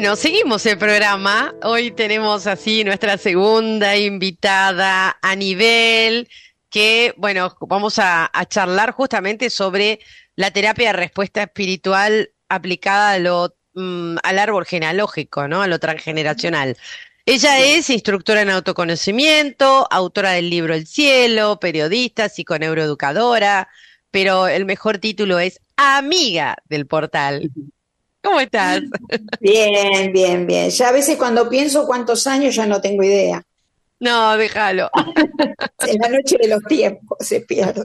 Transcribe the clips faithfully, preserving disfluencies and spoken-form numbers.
Bueno, seguimos el programa. Hoy tenemos así nuestra segunda invitada, Anibel, que, bueno, vamos a, a charlar justamente sobre la terapia de respuesta espiritual aplicada a lo, mm, al árbol genealógico, ¿no? A lo transgeneracional. Ella es instructora en autoconocimiento, autora del libro El Cielo, periodista, psiconeuroeducadora, pero el mejor título es amiga del portal. ¿Cómo estás? Bien, bien, bien. Ya a veces cuando pienso cuántos años ya no tengo idea. No, déjalo. En la noche de los tiempos se pierde.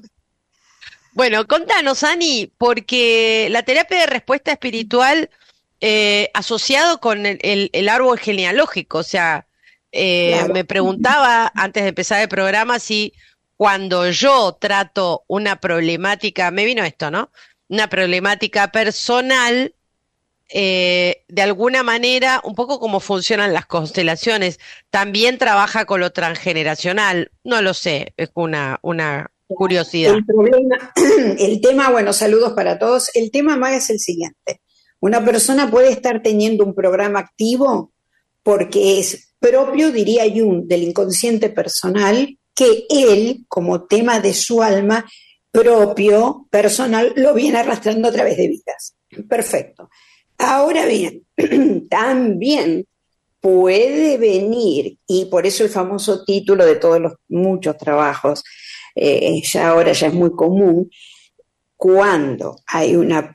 Bueno, contanos, Ani, porque la terapia de respuesta espiritual eh, asociado con el, el- el árbol genealógico, o sea, eh, Claro. me preguntaba antes de empezar el programa si cuando yo trato una problemática, me vino esto, ¿no? Una problemática personal, eh, de alguna manera, un poco como funcionan las constelaciones, también trabaja con lo transgeneracional, no lo sé, es una, una curiosidad. El problema, el tema, bueno, saludos para todos. El tema, Maga, es el siguiente. Una persona puede estar teniendo un programa activo porque es propio, diría Jung, del inconsciente personal, que él, como tema de su alma propio, personal, lo viene arrastrando a través de vidas. Perfecto. Ahora bien, también puede venir, y por eso el famoso título de todos los muchos trabajos, eh, ya ahora ya es muy común, cuando hay una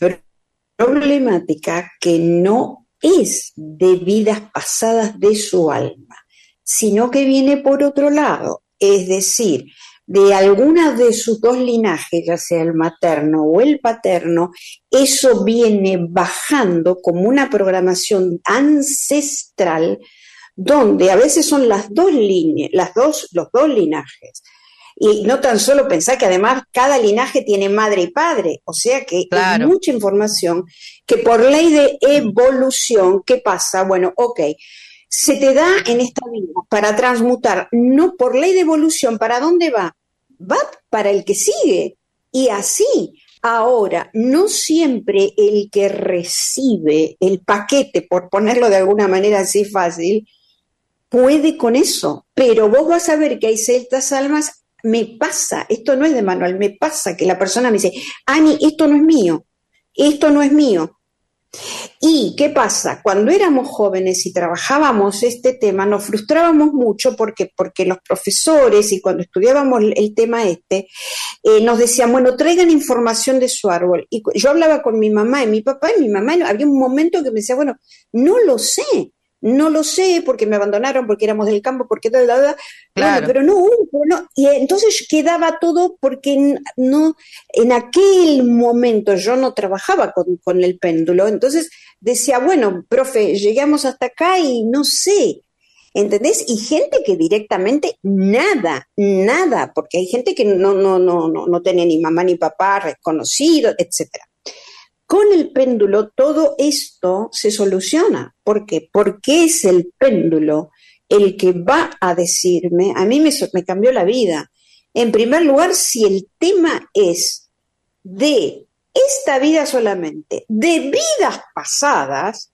problemática que no es de vidas pasadas de su alma, sino que viene por otro lado, es decir, de alguna de sus dos linajes, ya sea el materno o el paterno, eso viene bajando como una programación ancestral, donde a veces son las dos líneas, las dos, los dos linajes. Y no tan solo pensar que además cada linaje tiene madre y padre, o sea que es Claro. mucha información que por ley de evolución, ¿qué pasa? Bueno, ok, se te da en esta vida para transmutar, no por ley de evolución, ¿para dónde va? Va para el que sigue. Y así, ahora, no siempre el que recibe el paquete, por ponerlo de alguna manera así fácil, puede con eso, pero vos vas a ver que hay ciertas almas, me pasa, esto no es de manual, me pasa que la persona me dice, Ani, esto no es mío, esto no es mío. ¿Y qué pasa? Cuando éramos jóvenes y trabajábamos este tema, nos frustrábamos mucho porque, porque los profesores y cuando estudiábamos el tema este, eh, nos decían, bueno, traigan información de su árbol. Y yo hablaba con mi mamá y mi papá y mi mamá, había un momento que me decía, bueno, no lo sé. No lo sé porque me abandonaron, porque éramos del campo, porque tal, tal, tal. Bueno, Claro. pero no hubo, no. Y entonces quedaba todo porque no, en aquel momento yo no trabajaba con, con el péndulo, entonces decía, bueno, profe, llegamos hasta acá y no sé, ¿entendés? Y gente que directamente nada, nada, porque hay gente que no, no, no, no, no tiene ni mamá ni papá reconocido, etcétera. Con el péndulo todo esto se soluciona. ¿Por qué? Porque es el péndulo el que va a decirme, a mí me, me cambió la vida. En primer lugar, si el tema es de esta vida solamente, de vidas pasadas,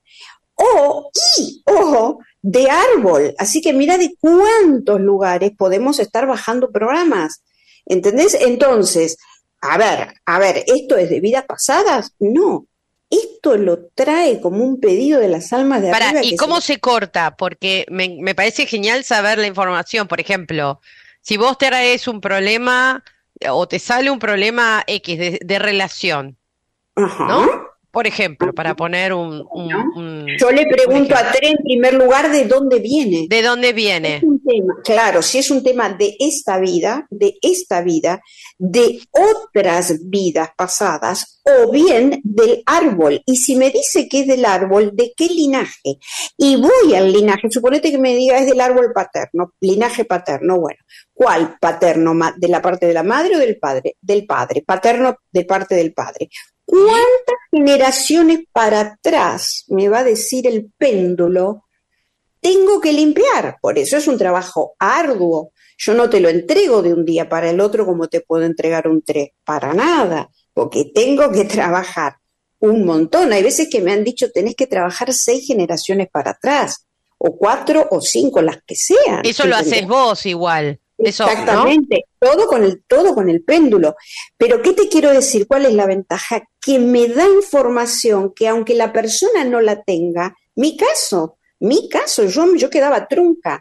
o, y, ojo, de árbol. Así que mira de cuántos lugares podemos estar bajando programas. ¿Entendés? Entonces, a ver, a ver, ¿esto es de vidas pasadas? No. Esto lo trae como un pedido de las almas de Para, arriba ¿y que se cómo lo... se corta? Porque me, me parece genial saber la información. Por ejemplo, si vos traes un problema eh, o te sale un problema X de, de relación, Ajá. ¿no? Por ejemplo, para poner un, un, Bueno, un, yo le un pregunto a ejemplo. Tere en primer lugar de dónde viene. ¿De dónde Es viene? un tema, claro, si es un tema de esta vida, de esta vida, de otras vidas pasadas, o bien del árbol. Y si me dice que es del árbol, ¿de qué linaje? Y voy al linaje, suponete que me diga es del árbol paterno, linaje paterno, bueno, ¿cuál paterno? ¿De la parte de la madre o del padre? Del padre, paterno de parte del padre. ¿Y? ¿Cuántas generaciones para atrás me va a decir el péndulo? Tengo que limpiar, por eso es un trabajo arduo. Yo no te lo entrego de un día para el otro como te puedo entregar un tres, para nada, porque tengo que trabajar un montón. Hay veces que me han dicho, tenés que trabajar seis generaciones para atrás, o cuatro o cinco, las que sean. Eso lo haces vos igual. Eso, Exactamente, ¿no? todo con el, todo con el péndulo. Pero ¿qué te quiero decir? ¿Cuál es la ventaja? Que me da información que aunque la persona no la tenga, mi caso, mi caso, yo, yo quedaba trunca.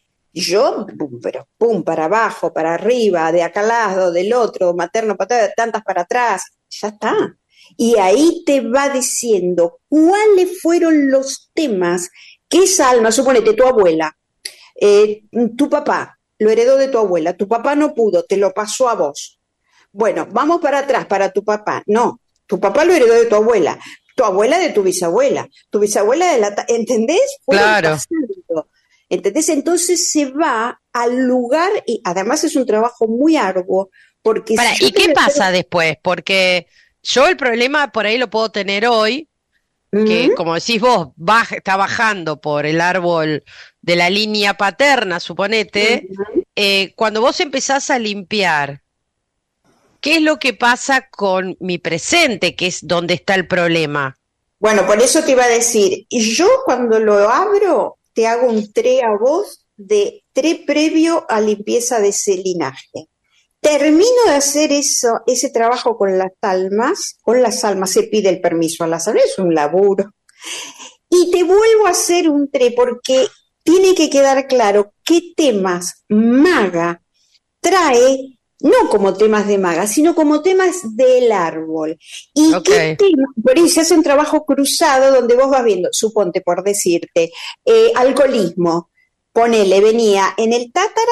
Yo, pum, pero pum, para abajo, para arriba, de acá al lado, del otro, materno, paterno, tantas para atrás, ya está. Y ahí te va diciendo cuáles fueron los temas que esa alma, suponete tu abuela, eh, tu papá, lo heredó de tu abuela, tu papá no pudo, te lo pasó a vos. Bueno, vamos para atrás, para tu papá. No, tu papá lo heredó de tu abuela, tu abuela de tu bisabuela, tu bisabuela de la... ¿Entendés? Fueron Claro. pasando. ¿Entendés? Entonces se va al lugar, y además es un trabajo muy arduo, porque... Para, si ¿y qué pasa hacer... después? Porque yo el problema por ahí lo puedo tener hoy, uh-huh. que como decís vos, baja, está bajando por el árbol de la línea paterna, suponete, uh-huh. eh, cuando vos empezás a limpiar, ¿qué es lo que pasa con mi presente, que es donde está el problema? Bueno, por eso te iba a decir, yo cuando lo abro, te hago un tre a vos de tre previo a limpieza de ese linaje. Termino de hacer eso, ese trabajo con las almas, con las almas se pide el permiso a las almas, es un laburo. Y te vuelvo a hacer un tre porque tiene que quedar claro qué temas maga trae, no como temas de maga, sino como temas del árbol. Y okay. qué tema, por eso se hace un trabajo cruzado donde vos vas viendo, suponte por decirte, eh, alcoholismo, ponele, venía en el tátara,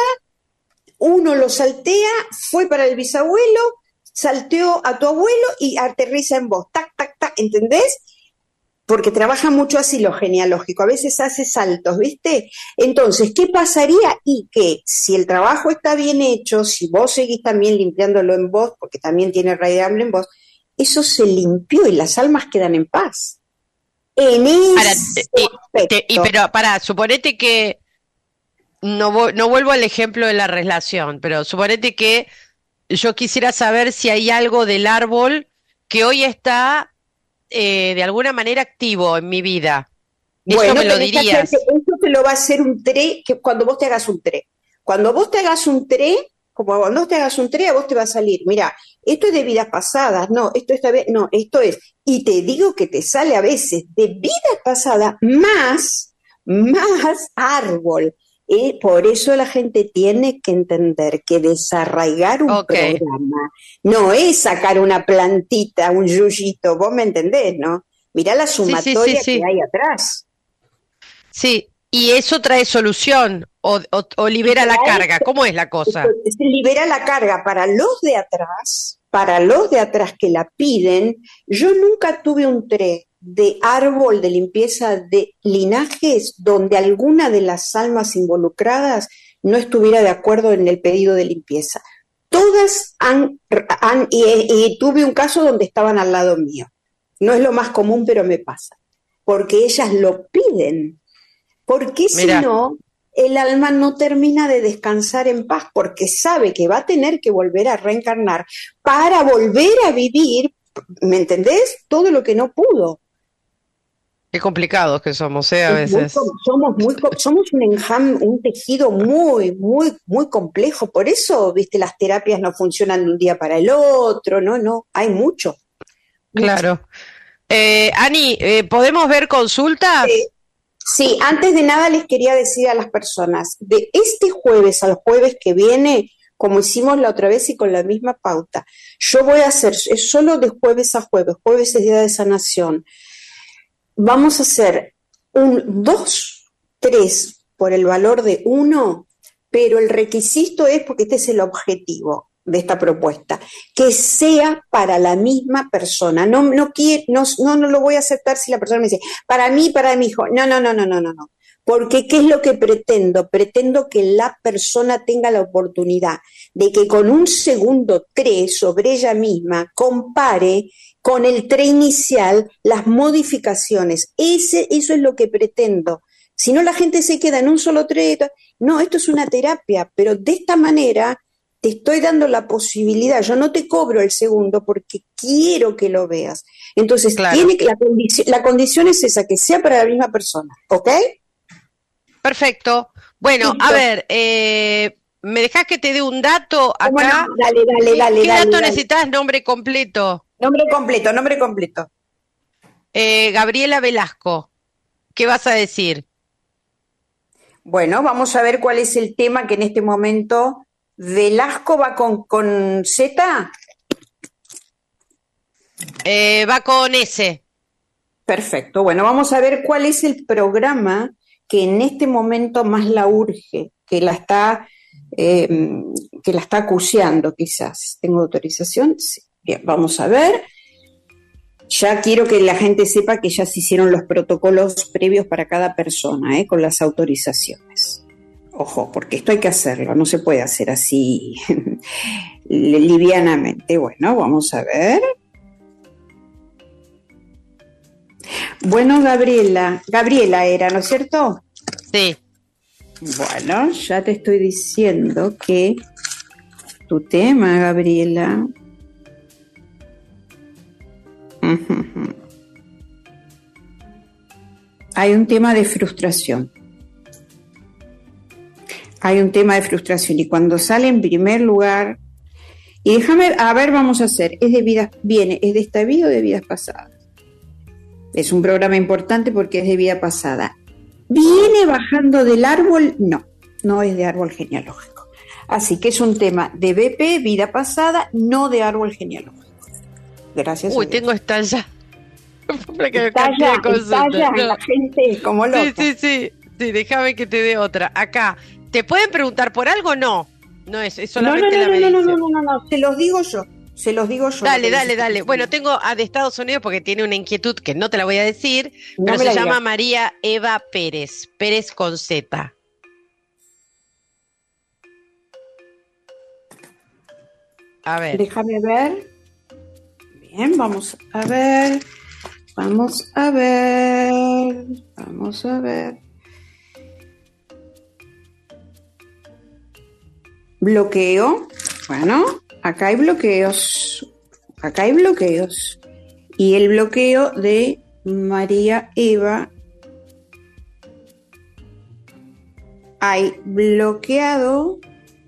uno lo saltea, fue para el bisabuelo, salteó a tu abuelo y aterriza en vos, tac, tac, tac, ¿entendés? Porque trabaja mucho así lo genealógico, a veces hace saltos, ¿viste? Entonces, ¿qué pasaría? Y que si el trabajo está bien hecho, si vos seguís también limpiándolo en vos, porque también tiene raíz de hambre en vos, eso se limpió y las almas quedan en paz. En ese para, y, te, y, pero para, suponete que No, no vuelvo al ejemplo de la relación, pero suponete que yo quisiera saber si hay algo del árbol que hoy está eh, de alguna manera activo en mi vida. Eso bueno, me lo dirías. Hacerte, eso te lo va a hacer un tre, que cuando vos te hagas un tre. Cuando vos te hagas un tre, como cuando vos te hagas un tre, a vos te va a salir, mira, esto es de vidas pasadas, no, esto esta vez, no, esto es, y te digo que te sale a veces de vidas pasadas más, más árbol. Y por eso la gente tiene que entender que desarraigar un okay. programa no es sacar una plantita, un yuyito, vos me entendés, ¿no? Mirá la sumatoria sí, sí, sí, sí. que hay atrás. Sí, y eso trae solución o, o, o libera la carga, ¿cómo es la cosa? Se libera la carga para los de atrás, para los de atrás que la piden. Yo nunca tuve un tre de árbol de limpieza de linajes donde alguna de las almas involucradas no estuviera de acuerdo en el pedido de limpieza. Todas han, han y, y tuve un caso donde estaban al lado mío. No es lo más común, pero me pasa. Porque ellas lo piden. Porque si no, el alma no termina de descansar en paz, porque sabe que va a tener que volver a reencarnar para volver a vivir, ¿me entendés? Todo lo que no pudo. Qué complicados que somos, ¿eh? A veces. Muy, somos muy, somos un enjam, un tejido muy, muy, muy complejo. Por eso, viste, las terapias no funcionan de un día para el otro, no, no, hay mucho. Claro. Mucho. Eh, Ani, eh, ¿podemos ver consultas? Sí. Sí, antes de nada les quería decir a las personas, de este jueves al jueves que viene, como hicimos la otra vez y con la misma pauta, yo voy a hacer, es solo de jueves a jueves, jueves es día de sanación. Vamos a hacer un dos, tres por el valor de uno, pero el requisito es, porque este es el objetivo de esta propuesta, que sea para la misma persona. No, no, quiero, no, no, no lo voy a aceptar si la persona me dice, para mí, para mi hijo. No, no, no, no, no, no, no. Porque ¿qué es lo que pretendo? Pretendo que la persona tenga la oportunidad de que con un segundo tre sobre ella misma compare con el tre inicial las modificaciones. Ese, eso es lo que pretendo. Si no, la gente se queda en un solo tre. No, esto es una terapia, pero de esta manera te estoy dando la posibilidad, yo no te cobro el segundo porque quiero que lo veas. Entonces, Claro. tiene que, la, condici- la condición es esa, que sea para la misma persona, ¿ok? Perfecto. Bueno, Listo. a ver, eh, ¿me dejás que te dé un dato ¿Cómo acá? no? Dale, dale, ¿Qué, dale, qué dale, dato dale. necesitas? Nombre completo. Nombre completo, nombre completo. Eh, Gabriela Velasco. ¿Qué vas a decir? Bueno, vamos a ver cuál es el tema que en este momento Velasco va con, con Z. Eh, va con S. Perfecto. Bueno, vamos a ver cuál es el programa que en este momento más la urge, que la está, eh, que la está acuciando quizás. ¿Tengo autorización? Sí. Bien, vamos a ver. Ya quiero que la gente sepa que ya se hicieron los protocolos previos para cada persona, ¿eh? Con las autorizaciones. Ojo, porque esto hay que hacerlo, no se puede hacer así livianamente. Bueno, vamos a ver. Bueno, Gabriela, Gabriela era, ¿no es cierto? Sí. Bueno, ya te estoy diciendo que tu tema, Gabriela. Uh-huh. Hay un tema de frustración. Hay un tema de frustración y cuando sale en primer lugar, y déjame, a ver, vamos a hacer, es de vidas, viene, es de esta vida o de vidas pasadas. Es un programa importante porque es de vida pasada. ¿Viene bajando del árbol? No, no es de árbol genealógico. Así que es un tema de B P, vida pasada, no de árbol genealógico. Gracias. Uy, tengo estalla. Estalla, estalla no. la gente como loca. Sí, sí, sí. Sí, déjame que te dé otra. Acá, ¿te pueden preguntar por algo? No. No es, es solamente no, no, la no, medición. no, no, no, no, no, no, se los digo yo. Se los digo yo. Dale, dale, dale. Bueno, tengo a de Estados Unidos porque tiene una inquietud que no te la voy a decir, No pero me se la llama digas. María Eva Pérez. Pérez con Z. A ver. Déjame ver. Bien, vamos a ver. Vamos a ver. Vamos a ver. Bloqueo. Bueno, acá hay bloqueos. Acá hay bloqueos. Y el bloqueo de María Eva. Hay bloqueado.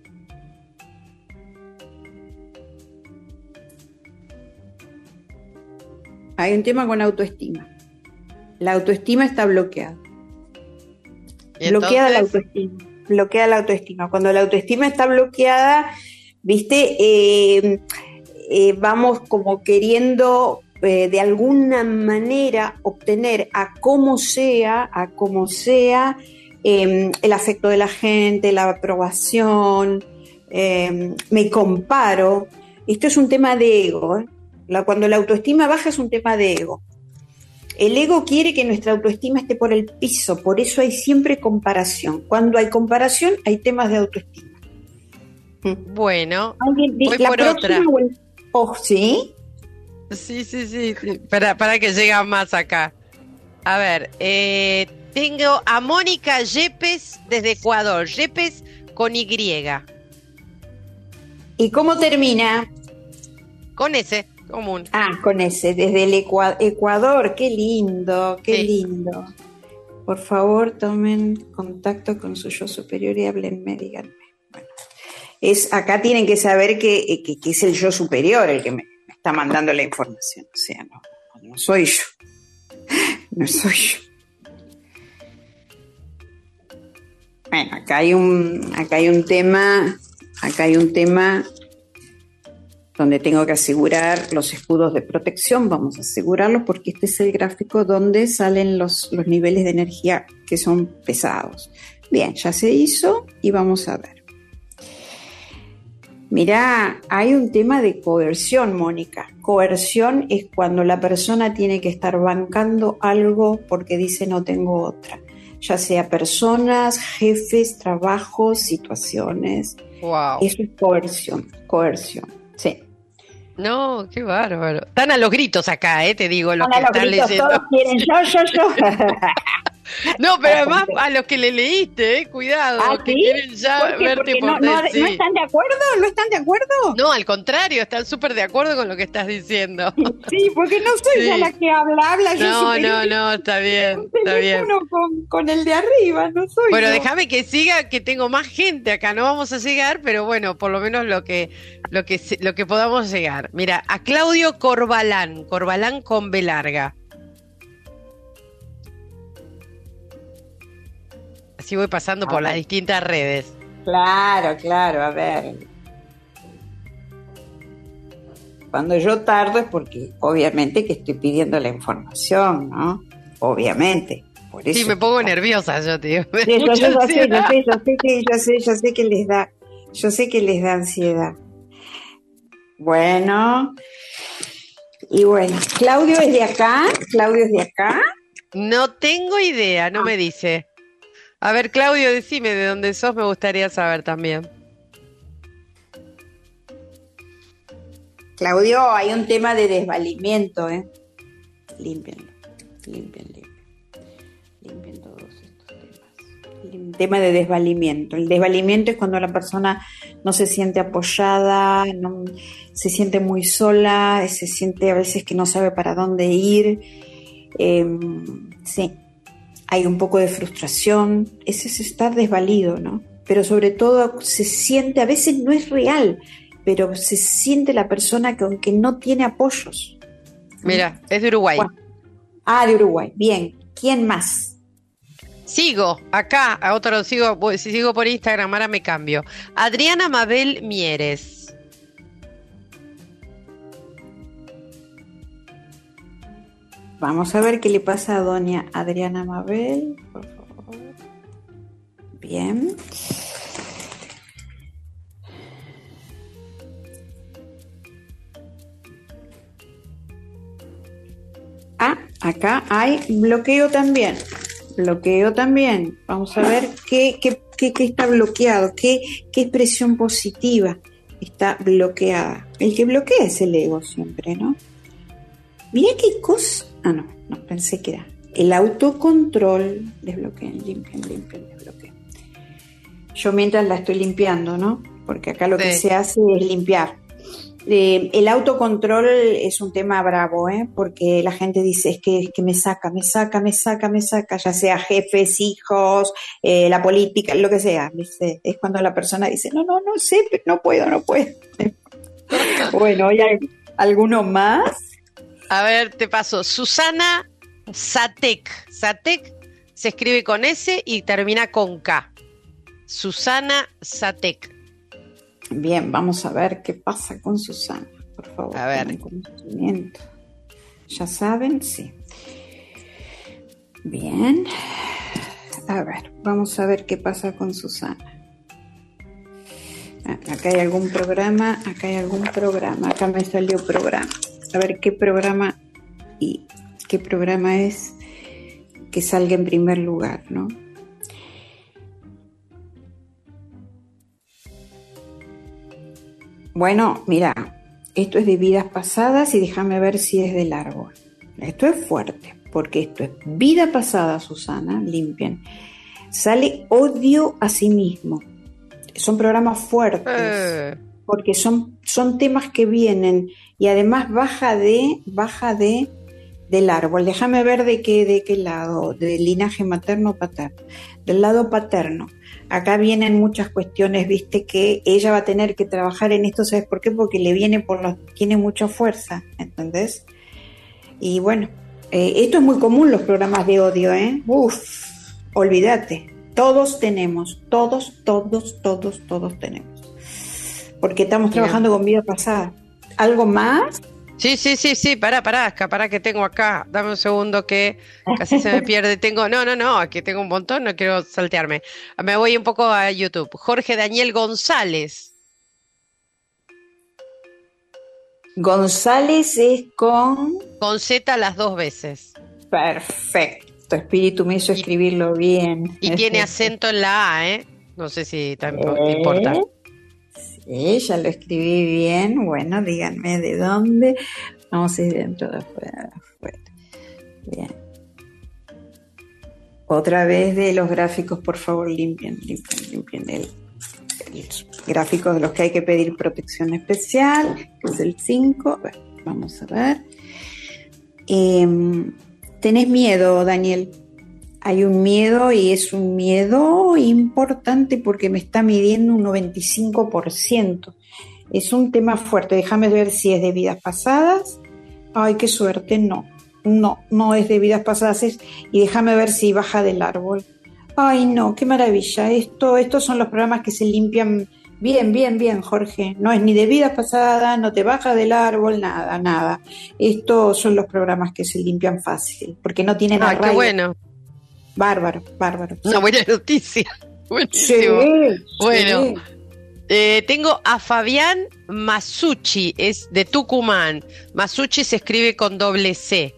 Hay un tema con autoestima. La autoestima está bloqueada. Bloqueada la autoestima. Bloqueada la autoestima. Cuando la autoestima está bloqueada, viste, eh, eh, vamos como queriendo eh, de alguna manera obtener a como sea, a como sea, eh, el afecto de la gente, la aprobación, eh, me comparo. Esto es un tema de ego, ¿eh? La, cuando la autoestima baja es un tema de ego. El ego quiere que nuestra autoestima esté por el piso, por eso hay siempre comparación. Cuando hay comparación, hay temas de autoestima. Bueno, ¿Alguien, voy la por otra. El, oh, ¿sí? Sí, sí, sí, sí. Para, para que llegue más acá. A ver, eh, tengo a Mónica Yepes desde Ecuador. Yepes con Y. ¿Y cómo termina? Con S. Común. Ah, con ese, desde el Ecua- Ecuador, qué lindo, qué sí. lindo. Por favor, tomen contacto con su yo superior y háblenme, díganme. Bueno, es, acá tienen que saber que, que, que es el yo superior el que me, me está mandando la información, o sea, no, no soy yo, no soy yo. Bueno, acá hay un, acá hay un tema, acá hay un tema donde tengo que asegurar los escudos de protección, vamos a asegurarlos porque este es el gráfico donde salen los, los niveles de energía que son pesados. Bien, ya se hizo y vamos a ver. Mirá, hay un tema de coerción, Mónica. Coerción es cuando la persona tiene que estar bancando algo porque dice no tengo otra. Ya sea personas, jefes, trabajos, situaciones. Wow. Eso es coerción, coerción, sí. No, qué bárbaro. Están a los gritos acá, eh, te digo, lo Están que a los están gritos, leyendo. todos quieren yo, yo, yo. No, pero además a los que le leíste, eh, cuidado, ¿Ah, que sí? quieren ya ¿Por qué? verte Porque por no, no, decir. ¿no están de acuerdo? ¿No están de acuerdo? No, al contrario, están súper de acuerdo con lo que estás diciendo. Sí, porque no soy ya la Sí. que habla, habla yo No, superior no, no, está un bien, está bien. teléfono con, con el de arriba, no soy Bueno, yo. déjame que siga, que tengo más gente acá, no vamos a llegar, pero bueno, por lo menos lo que, lo que, se- lo que podamos llegar. Mira, a Claudio Corbalán, Corbalán con B larga. Así voy pasando A por las ver. distintas redes. Claro, claro, a ver. Cuando yo tardo es porque obviamente que estoy pidiendo la información, ¿no? Obviamente, por Sí, eso me estoy pongo tardando. nerviosa, yo te digo, me da Sí, yo mucha sé, yo sé, yo ansiedad. sé, yo sé que, yo sé, yo sé que les da, yo sé que les da ansiedad. Bueno, y bueno, Claudio es de acá, Claudio es de acá. No tengo idea, no me dice. A ver, Claudio, decime de dónde sos, me gustaría saber también. Claudio, hay un tema de desvalimiento, ¿eh? Límpienlo, limpien, limpien, limpien todos estos temas. El tema de desvalimiento. El desvalimiento es cuando la persona no se siente apoyada, no, se siente muy sola, se siente a veces que no sabe para dónde ir. Eh, sí, hay un poco de frustración. Ese es estar desvalido, ¿no? Pero sobre todo se siente, a veces no es real, pero se siente la persona que aunque no tiene apoyos. Mira, es de Uruguay. Bueno, ah, de Uruguay. Bien. ¿Quién más? Sigo acá, a otro sigo, voy- si sigo por Instagram, ahora me cambio. Adriana Mabel Mieres. Vamos a ver qué le pasa a doña Adriana Mabel, por favor. Bien. Ah, acá hay bloqueo también. Bloqueo también. Vamos a ver qué, qué, qué, qué está bloqueado, qué, qué expresión positiva está bloqueada. El que bloquea es el ego siempre, ¿no? Mirá qué cosa. Ah, no, no, pensé que era. El autocontrol. Desbloqueen, limpien, limpien, desbloqueen. Yo mientras la estoy limpiando, ¿no? Porque acá lo Sí. que se hace es limpiar. Eh, el autocontrol es un tema bravo, ¿eh? Porque la gente dice, es que, es que me saca, me saca, me saca, me saca, ya sea jefes, hijos, eh, la política, lo que sea, ¿viste? Es cuando la persona dice, no, no, no sé, no puedo, no puedo. Bueno, ¿hay alguno más? A ver, te paso. Susana Satek. Satek se escribe con S y termina con K. Susana Satek. Bien, vamos a ver qué pasa con Susana, por favor. A ver. Con conocimiento. ¿Ya saben? Sí. Bien. A ver, vamos a ver qué pasa con Susana. Ah, acá hay algún programa, acá hay algún programa, acá me salió programa. A ver qué programa y qué programa es que salga en primer lugar, ¿no? Bueno, mira, esto es de vidas pasadas y déjame ver si es del árbol. Esto es fuerte, porque esto es vida pasada, Susana, limpien. Sale odio a sí mismo. Son programas fuertes, Eh. porque son, son temas que vienen y además baja de, baja de del árbol. Déjame ver de qué, de qué lado, del linaje materno o paterno. Del lado paterno. Acá vienen muchas cuestiones, viste, que ella va a tener que trabajar en esto, ¿sabes por qué? Porque le viene por los, tiene mucha fuerza, ¿entendés? Y bueno, eh, esto es muy común, los programas de odio, ¿eh? Uf, olvídate. Todos tenemos, todos, todos, todos, todos tenemos. Porque estamos Bien. trabajando con vida pasada. ¿Algo más? Sí, sí, sí, sí, pará, pará, pará que tengo acá. Dame un segundo que casi se me pierde. Tengo, no, no, no, aquí tengo un montón, no quiero saltearme. Me voy un poco a YouTube. Jorge Daniel González. González es con... Con Z las dos veces. Perfecto, espíritu me hizo escribirlo bien. Y tiene acento en la A, ¿eh? No sé si te importa. Sí, ya lo escribí bien. Bueno, díganme de dónde. Vamos a ir dentro de afuera, de afuera. Bien. Otra vez de los gráficos, por favor, limpien, limpien, limpien el, el gráfico de los que hay que pedir protección especial, que es el cinco. A ver, vamos a ver. Eh, tenés miedo, Daniel. Hay un miedo y es un miedo importante porque me está midiendo un noventa y cinco por ciento. Es un tema fuerte. Déjame ver si es de vidas pasadas. Ay, qué suerte, no. No, no es de vidas pasadas. Es, y déjame ver si baja del árbol. Ay, no, qué maravilla. Esto, estos son los programas que se limpian bien, bien, bien, Jorge. No es ni de vidas pasadas, no te baja del árbol, nada, nada. Estos son los programas que se limpian fácil, porque no tienen arraigo. Ah, qué bueno. Bárbaro, bárbaro. Una buena noticia. Buenísimo. Sí, bueno, sí. Eh, tengo a Fabián Masucci, es de Tucumán. Masucci se escribe con doble C.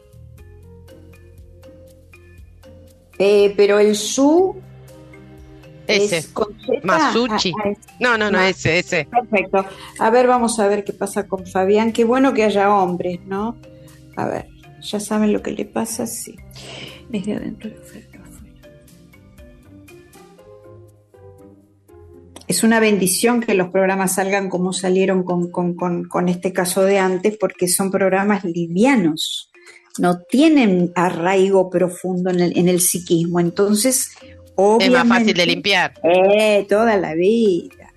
Eh, pero el su ese es con Z. Masucci. Ah, ah, no, no, no, no, ese, ese. Perfecto. A ver, vamos a ver qué pasa con Fabián. Qué bueno que haya hombres, ¿no? A ver, ya saben lo que le pasa, sí. Desde adentro de afuera. Es una bendición que los programas salgan como salieron con, con, con, con este caso de antes, porque son programas livianos, no tienen arraigo profundo en el, en el psiquismo, entonces obviamente es más fácil de limpiar. Eh, toda la vida.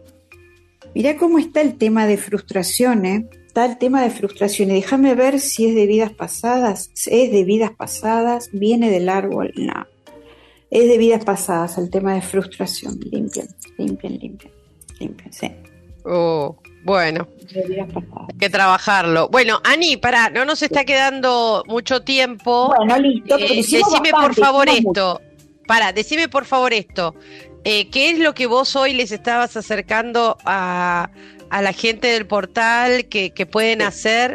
Mirá cómo está el tema de frustración, ¿eh? Está el tema de frustración, y déjame ver si es de vidas pasadas. Es de vidas pasadas, viene del árbol, no. Es de vidas pasadas el tema de frustración. Limpien, limpien, limpien, limpien, sí. Oh, bueno, hay que trabajarlo. Bueno, Ani, pará, no nos está quedando mucho tiempo. Bueno, listo. Eh, decime bastante, por favor esto. Pará, decime por favor esto. Eh, ¿Qué es lo que vos hoy les estabas acercando a, a la gente del portal que, que pueden sí. hacer?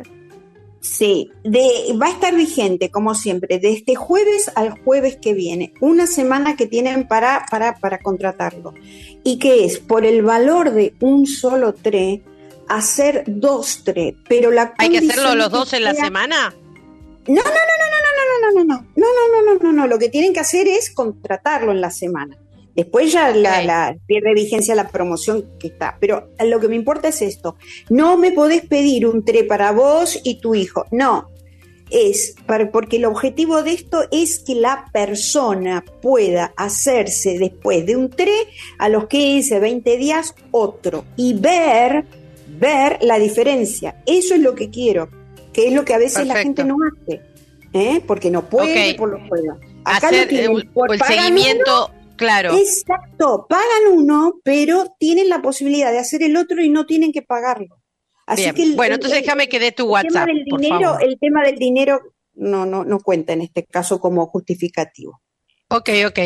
Sí, de, va a estar vigente, como siempre, de este jueves al jueves que viene, una semana que tienen para, para, para contratarlo, y que es por el valor de un solo tre, hacer dos tre, pero la ¿hay que hacerlo los dos en la semana? No, no, no, no, no, no, no, no, no, no, no, no, no, no, no, lo que tienen que hacer es contratarlo en la semana. Después ya okay. la, la pierde vigencia la promoción que está. Pero lo que me importa es esto. No me podés pedir un tre para vos y tu hijo. No. Es para, porque el objetivo de esto es que la persona pueda hacerse después de un tre a los quince, veinte días otro. Y ver, ver la diferencia. Eso es lo que quiero. Que es lo que a veces Perfecto. La gente no hace. ¿eh? Porque no puede, okay. por lo pueda. Acá Hacer lo tienen, el, por, el seguimiento... Uno, claro. Exacto, pagan uno, pero tienen la posibilidad de hacer el otro y no tienen que pagarlo. Así Bien. que el, bueno, entonces el, déjame que dé tu WhatsApp. Tema del por dinero, favor. El tema del dinero no, no, no cuenta en este caso como justificativo. Ok, ok.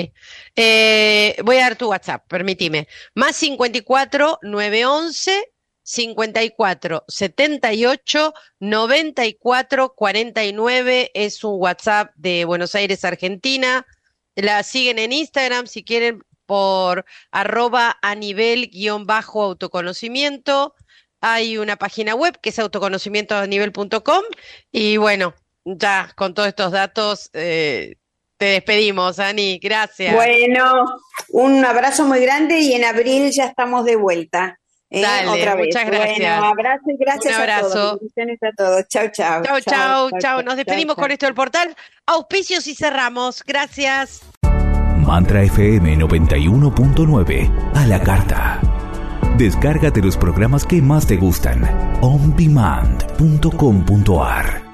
Eh, voy a dar tu WhatsApp, permíteme. Más cincuenta y cuatro, novecientos once, cincuenta y cuatro, setenta y ocho, noventa y cuatro, cuarenta y nueve. Es un WhatsApp de Buenos Aires, Argentina. La siguen en Instagram si quieren por arroba a nivel guión bajo autoconocimiento. Hay una página web que es autoconocimiento a nivel punto com y bueno, ya con todos estos datos eh, te despedimos, Ani, gracias. Bueno, un abrazo muy grande y en abril ya estamos de vuelta. ¿eh? Dale, Otra vez. Muchas gracias. Bueno, abrazo y gracias un abrazo. a todos. Bendiciones a todos. Chau, chau. Chau, chau, chau. chau. Nos despedimos chau, con chau. Esto del portal. Auspicios y cerramos. Gracias. Mantra F M noventa y uno punto nueve a la carta. Descárgate los programas que más te gustan. on demand punto com punto a r